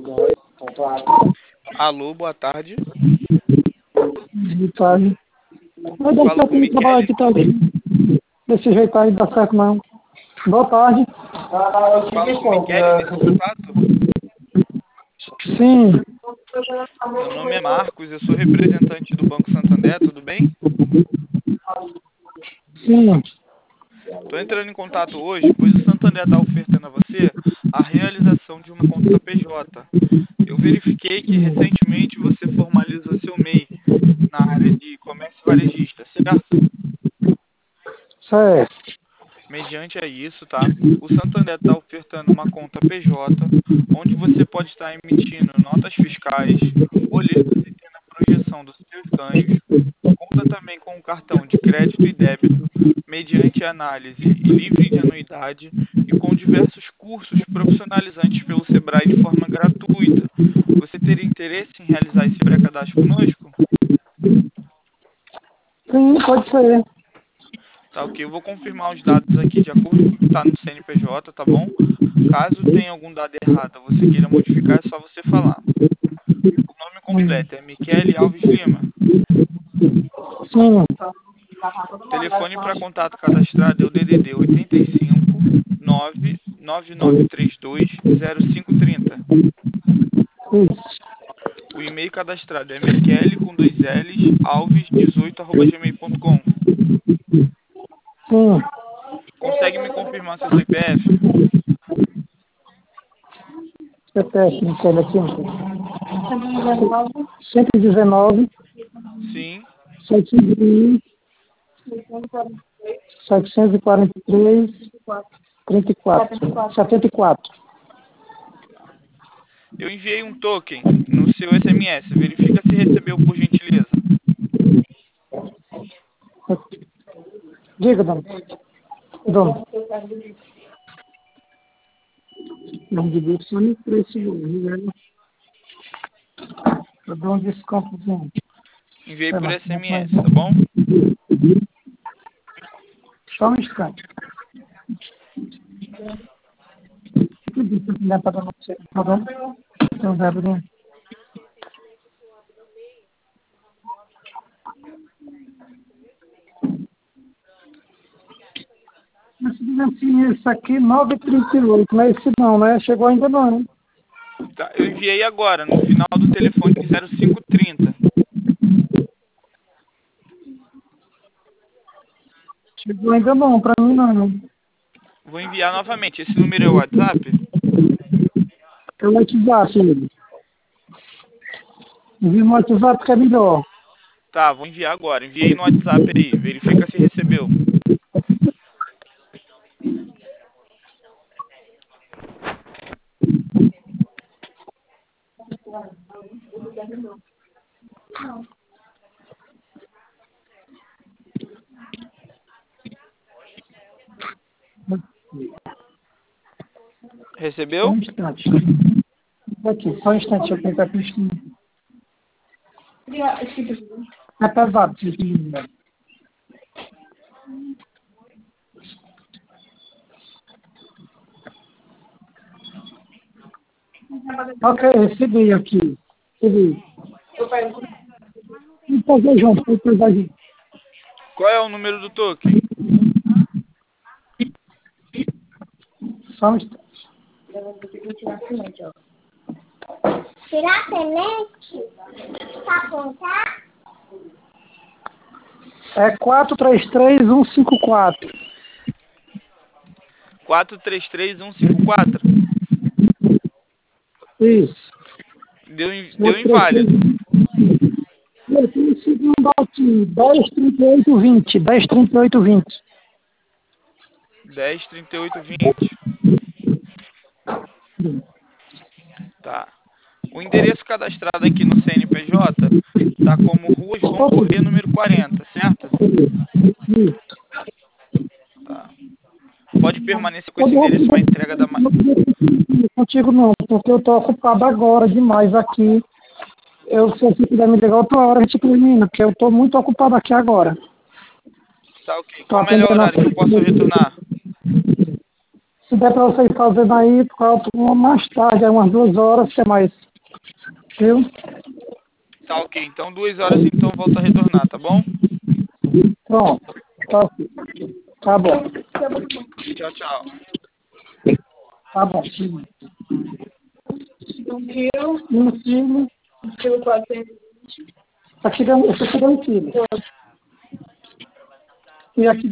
Alô, boa tarde. De tarde. Mas dá Falo certo com o no trabalho Michele. aqui, tá? Desse jeito aí, dá certo não. Boa tarde. Falo com o Michele nesse contato. Sim, Meu nome é Marcos, eu sou representante do Banco Santander, tudo bem? sim. Estou entrando em contato hoje, pois o Santander está ofertando a você a realização de uma conta PJ. Eu verifiquei que recentemente você formalizou seu MEI na área de comércio varejista, certo? Certo. Mediante a isso, tá? O Santander está ofertando uma conta PJ, onde você pode estar emitindo notas fiscais, boletos e tendo a projeção dos seus ganhos. Conta também com um cartão de crédito e débito, mediante análise e livre de anuidade, e com diversos cursos profissionalizantes pelo Sebrae de forma gratuita. Você teria interesse em realizar esse pré-cadastro conosco? Sim, pode ser. Tá, ok. Eu vou confirmar os dados aqui de acordo com o que está no CNPJ, tá bom? Caso tenha algum dado errado, você queira modificar, é só você falar. O nome completo é Michele Alves Lima. Sim. Telefone para contato cadastrado é o DDD 85 99932 0530. Isso. O e-mail cadastrado é michele com dois L's, alves18@gmail.com. Sim. Consegue me confirmar seu CPF? CPF, não sei daqui. 119, Sim. 701, 743, 34, 74. Eu enviei um token no seu SMS. Verifica se recebeu, por gentileza. Diga, dona. Dona. Não devia só no preço do. Eu dou um descontozinho. Enviei Sei por lá, SMS, tá bom? só um instante. Não é para não ser. Tá bom? Então, Gabriel. Assim, esse aqui, 9h38, não é esse não, né? Chegou ainda não, né? Tá, eu enviei agora, no final do telefone 0530. Chegou ainda não, pra mim não. Vou enviar novamente. Esse número é o WhatsApp? É o WhatsApp, ele. Envia no WhatsApp que é melhor. Tá, vou enviar agora. Enviei no WhatsApp aí. Verifica se recebeu. Só Recebeu? um instante. Aqui, só um instante, deixa eu pegar aqui. É pesado, esse livro. Ok, recebi aqui. Recebi. Vamos fazer junto, vamos fazer junto. Qual é o número do token? Só um instante. Tirar a semente para apontar? É 433154. 433154. Isso. Deu inválido. Eu tenho o segundo aqui, 103820. 103820. 103820. Tá. O endereço cadastrado aqui no CNPJ tá como Rua João Corrêa, número 40, certo? Tá. Pode permanecer com esse endereço para entrega da... Contigo não, porque eu tô ocupado agora demais aqui. Se você puder me ligar outra hora, a gente termina, porque eu tô muito ocupado aqui agora. Tá, ok. Tô Qual o melhor atendendo a... horário que eu posso retornar? Se der para vocês fazendo aí, mais tarde, aí umas 2 horas, que é mais. Viu? Tá ok. Então 2 horas então volta a retornar, tá bom? Pronto. Tá, ok. Tá bom. Tchau, tchau. Tá bom. Um quilo. Tá tirando 1 quilo. E aqui